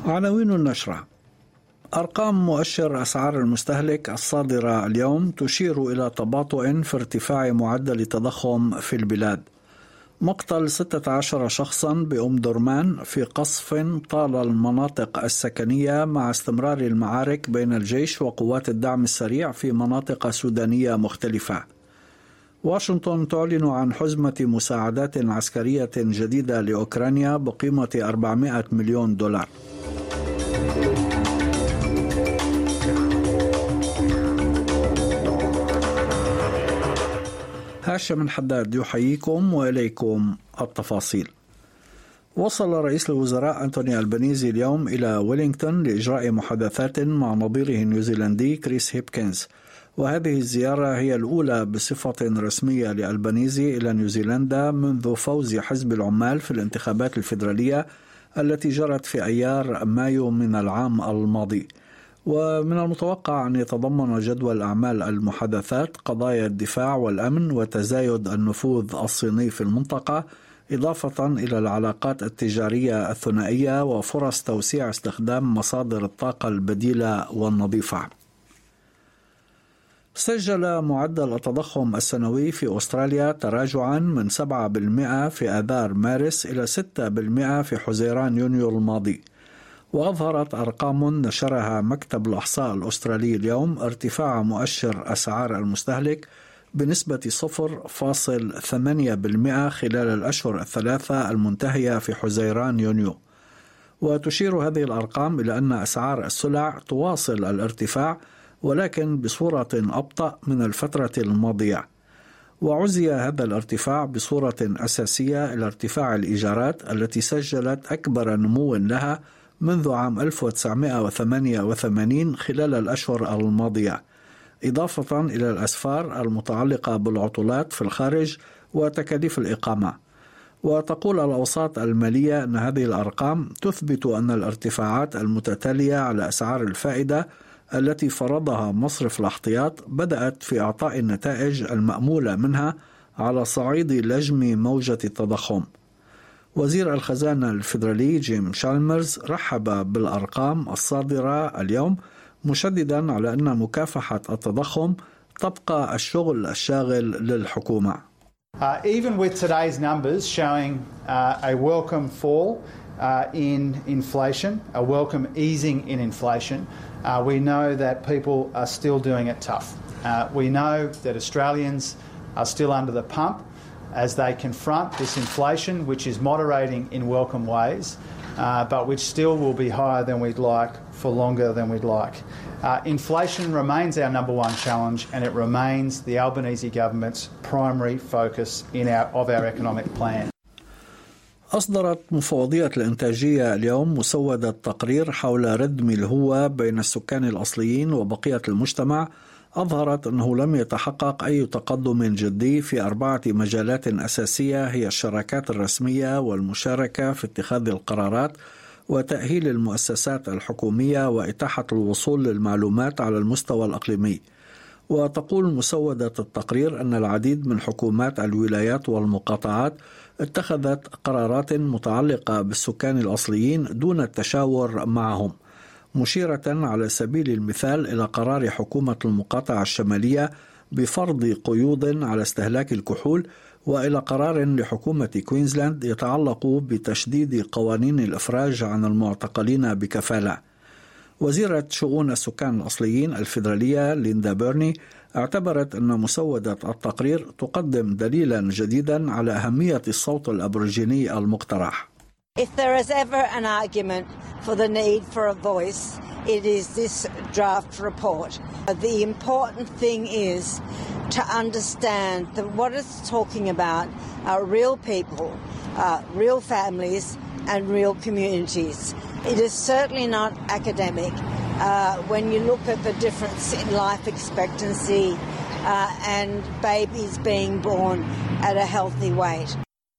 عناوين النشرة: أرقام مؤشر أسعار المستهلك الصادرة اليوم تشير إلى تباطؤ في ارتفاع معدل التضخم في البلاد. مقتل 16 شخصا بأم درمان في قصف طال المناطق السكنية مع استمرار المعارك بين الجيش وقوات الدعم السريع في مناطق سودانية مختلفة. واشنطن تعلن عن حزمة مساعدات عسكرية جديدة لأوكرانيا بقيمة 400 مليون دولار. هاشم حداد يحييكم وإليكم التفاصيل. وصل رئيس الوزراء أنتوني ألبانيزي اليوم إلى ويلينغتون لإجراء محادثات مع نظيره النيوزيلندي كريس هيبكنز، وهذه الزيارة هي الأولى بصفة رسمية لألبانيزي إلى نيوزيلندا منذ فوز حزب العمال في الانتخابات الفيدرالية التي جرت في أيار مايو من العام الماضي. ومن المتوقع أن يتضمن جدول أعمال المحادثات قضايا الدفاع والأمن وتزايد النفوذ الصيني في المنطقة، إضافة إلى العلاقات التجارية الثنائية وفرص توسيع استخدام مصادر الطاقة البديلة والنظيفة. سجل معدل التضخم السنوي في أستراليا تراجعا من 7% في آذار مارس إلى 6% في حزيران يونيو الماضي. وأظهرت أرقام نشرها مكتب الإحصاء الأسترالي اليوم ارتفاع مؤشر أسعار المستهلك بنسبة 0.8% خلال الأشهر الثلاثة المنتهية في حزيران يونيو. وتشير هذه الأرقام إلى أن أسعار السلع تواصل الارتفاع ولكن بصورة أبطأ من الفترة الماضية. وعزي هذا الارتفاع بصورة أساسية إلى ارتفاع الإيجارات التي سجلت أكبر نمو لها منذ عام 1988 خلال الأشهر الماضية، إضافة إلى الأسفار المتعلقة بالعطلات في الخارج وتكاليف الإقامة. وتقول الأوساط المالية أن هذه الأرقام تثبت أن الارتفاعات المتتالية على أسعار الفائدة التي فرضها مصرف الاحتياط بدأت في إعطاء النتائج المأمولة منها على صعيد لجم موجة التضخم. وزير الخزانة الفيدرالي جيم شالمرز رحب بالأرقام الصادرة اليوم، مشددا على أن مكافحة التضخم تبقى الشغل الشاغل للحكومة. Even with today's numbers showing a welcome fall in inflation, a welcome easing in inflation, we know that people are still doing it tough. We know that Australians are still under the pump as they confront this inflation, which is moderating in welcome ways, but which still will be higher than we'd like for longer than we'd like. Inflation remains our number one challenge, and it remains the Albanese government's primary focus of our economic plan. أصدرت مفوضية الإنتاجية اليوم مسودة تقرير حول ردم الهوة بين السكان الأصليين وبقية المجتمع، أظهرت أنه لم يتحقق أي تقدم جدي في 4 مجالات أساسية هي الشراكات الرسمية والمشاركة في اتخاذ القرارات وتأهيل المؤسسات الحكومية وإتاحة الوصول للمعلومات على المستوى الإقليمي. وتقول مسودة التقرير أن العديد من حكومات الولايات والمقاطعات اتخذت قرارات متعلقة بالسكان الأصليين دون التشاور معهم، مشيرة على سبيل المثال إلى قرار حكومة المقاطعة الشمالية بفرض قيود على استهلاك الكحول، وإلى قرار لحكومة كوينزلاند يتعلق بتشديد قوانين الإفراج عن المعتقلين بكفالة. وزيرة شؤون السكان الأصليين الفيدرالية ليندا بيرني اعتبرت أن مسودة التقرير تقدم دليلا جديدا على أهمية الصوت الأبوريجيني المقترح. If there is ever an argument for the need for a voice, it is this draft report. The important thing is to understand that what it's talking about are real people, real families and real communities. It is certainly not academic when you look at the difference in life expectancy and babies being born at a healthy weight.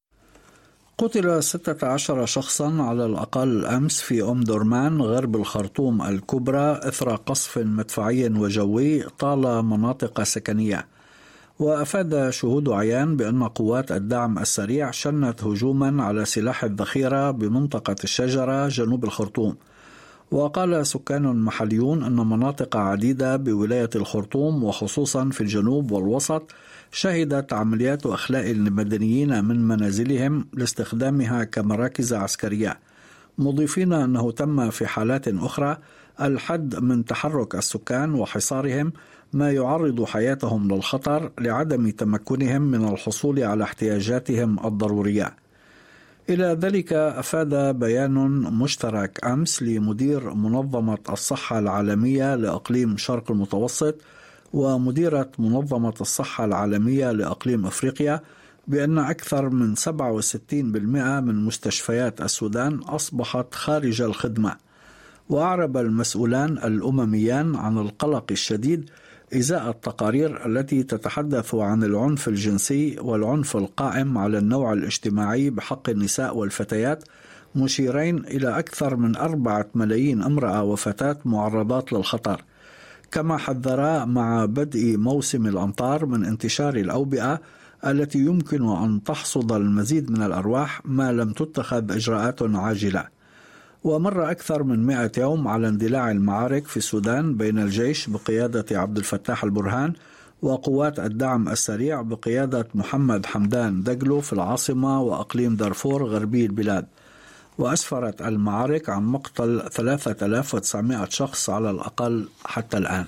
قتل 16 شخصا على الأقل أمس في أم درمان غرب الخرطوم الكبرى إثر قصف مدفعي وجوي طال مناطق سكنية. وأفاد شهود عيان بأن قوات الدعم السريع شنت هجوما على سلاح الذخيرة بمنطقة الشجرة جنوب الخرطوم. وقال سكان محليون أن مناطق عديدة بولاية الخرطوم وخصوصا في الجنوب والوسط شهدت عمليات إخلاء المدنيين من منازلهم لاستخدامها كمراكز عسكرية، مضيفين أنه تم في حالات أخرى الحد من تحرك السكان وحصارهم، ما يعرض حياتهم للخطر لعدم تمكنهم من الحصول على احتياجاتهم الضرورية. إلى ذلك أفاد بيان مشترك أمس لمدير منظمة الصحة العالمية لإقليم شرق المتوسط ومديرة منظمة الصحة العالمية لإقليم أفريقيا بأن أكثر من 67% من مستشفيات السودان أصبحت خارج الخدمة. وأعرب المسؤولان الأمميان عن القلق الشديد إزاء التقارير التي تتحدث عن العنف الجنسي والعنف القائم على النوع الاجتماعي بحق النساء والفتيات، مشيرين إلى أكثر من 4 ملايين امرأة وفتاة معرضات للخطر. كما حذرا مع بدء موسم الأمطار من انتشار الأوبئة التي يمكن أن تحصد المزيد من الأرواح ما لم تتخذ إجراءات عاجلة. ومر أكثر من 100 يوم على اندلاع المعارك في السودان بين الجيش بقيادة عبد الفتاح البرهان وقوات الدعم السريع بقيادة محمد حمدان دقلو في العاصمة وأقليم دارفور غربي البلاد، وأسفرت المعارك عن مقتل 3900 شخص على الأقل حتى الآن.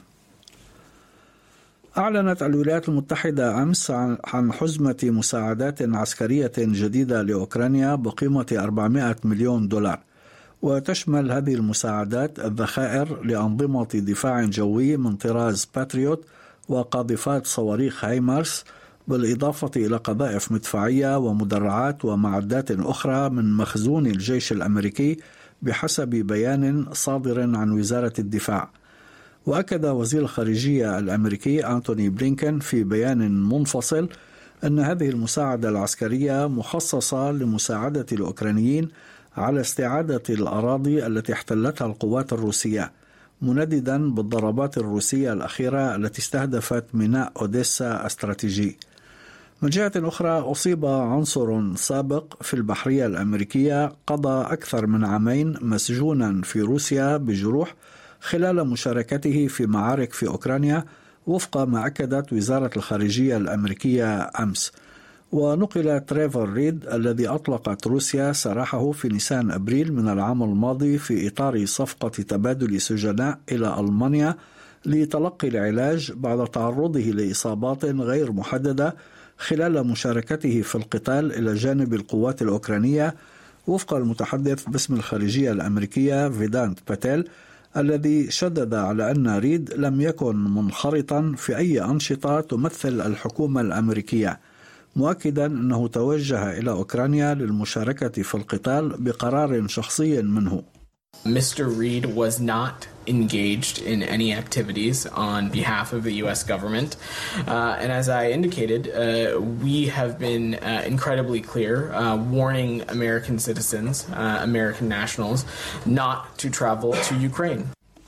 أعلنت الولايات المتحدة أمس عن حزمة مساعدات عسكرية جديدة لأوكرانيا بقيمة 400 مليون دولار، وتشمل هذه المساعدات الذخائر لأنظمة دفاع جوي من طراز باتريوت وقاذفات صواريخ هايمارس، بالإضافة إلى قذائف مدفعية ومدرعات ومعدات أخرى من مخزون الجيش الأمريكي بحسب بيان صادر عن وزارة الدفاع. وأكد وزير الخارجية الأمريكي أنتوني بلينكن في بيان منفصل أن هذه المساعدة العسكرية مخصصة لمساعدة الأوكرانيين على استعادة الأراضي التي احتلتها القوات الروسية، منددا بالضربات الروسية الأخيرة التي استهدفت ميناء أوديسا استراتيجي. من جهة أخرى، أصيب عنصر سابق في البحرية الأمريكية قضى أكثر من عامين مسجونا في روسيا بجروح خلال مشاركته في معارك في أوكرانيا، وفق ما أكدت وزارة الخارجية الأمريكية أمس. ونقل تريفور ريد الذي أطلقت روسيا سراحه في نيسان أبريل من العام الماضي في إطار صفقة تبادل سجناء إلى ألمانيا لتلقي العلاج بعد تعرضه لإصابات غير محددة خلال مشاركته في القتال إلى جانب القوات الأوكرانية، وفق المتحدث باسم الخارجية الأمريكية فيدانت باتيل، الذي شدد على أن ريد لم يكن منخرطا في أي أنشطة تمثل الحكومة الأمريكية، مؤكدا أنه توجه إلى أوكرانيا للمشاركة في القتال بقرار شخصي منه. Mr. Reid was not engaged in any activities on behalf of the U.S. government. And as I indicated, we have been incredibly clear, warning American citizens, American nationals, not to travel to Ukraine.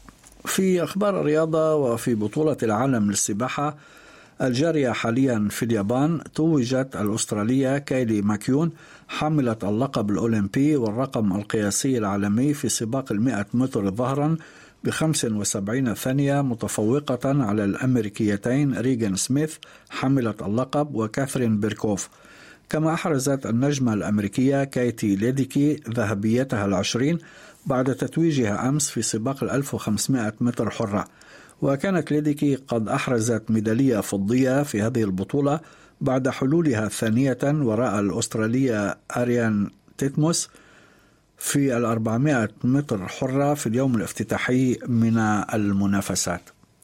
في أخبار الرياضة وفي بطولة العالم للسباحة الجارية حاليا في اليابان، توجت الأسترالية كايلي ماكيون حاملة اللقب الأولمبي والرقم القياسي العالمي في سباق 100 متر ظهرا ب75 ثانية، متفوقة على الأمريكيتين ريغان سميث حاملة اللقب وكاثرين بيركوف. كما أحرزت النجمة الأمريكية كايتي ليديكي ذهبيتها 20 بعد تتويجها أمس في سباق 1500 متر حرة. وكانت ليديكي قد أحرزت ميدالية فضية في هذه البطولة بعد حلولها ثانية وراء الأسترالية أريان تيتموس في 400 متر حرة في اليوم الافتتاحي من المنافسات.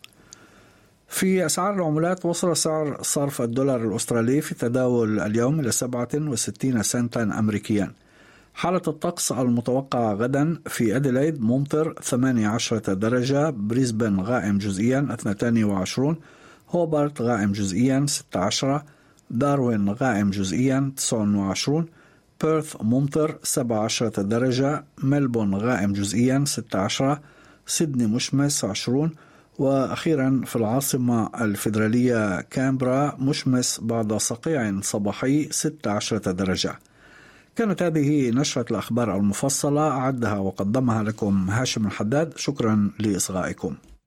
في أسعار العملات، وصل سعر صرف الدولار الأسترالي في تداول اليوم إلى 67 سنتا أمريكيا. حالة الطقس المتوقعة غدا: في أديلايد ممطر 18 درجة، بريسبن غائم جزئيا 22، هوبارت غائم جزئيا 16، داروين غائم جزئيا 29، بيرث ممطر 17 درجة، ملبون غائم جزئيا 16، سيدني مشمس 20، وأخيرا في العاصمة الفيدرالية كامبرا مشمس بعد صقيع صباحي 16 درجة. كانت هذه نشرة الأخبار المفصلة، أعدها وقدمها لكم هاشم الحداد. شكرا لإصغائكم.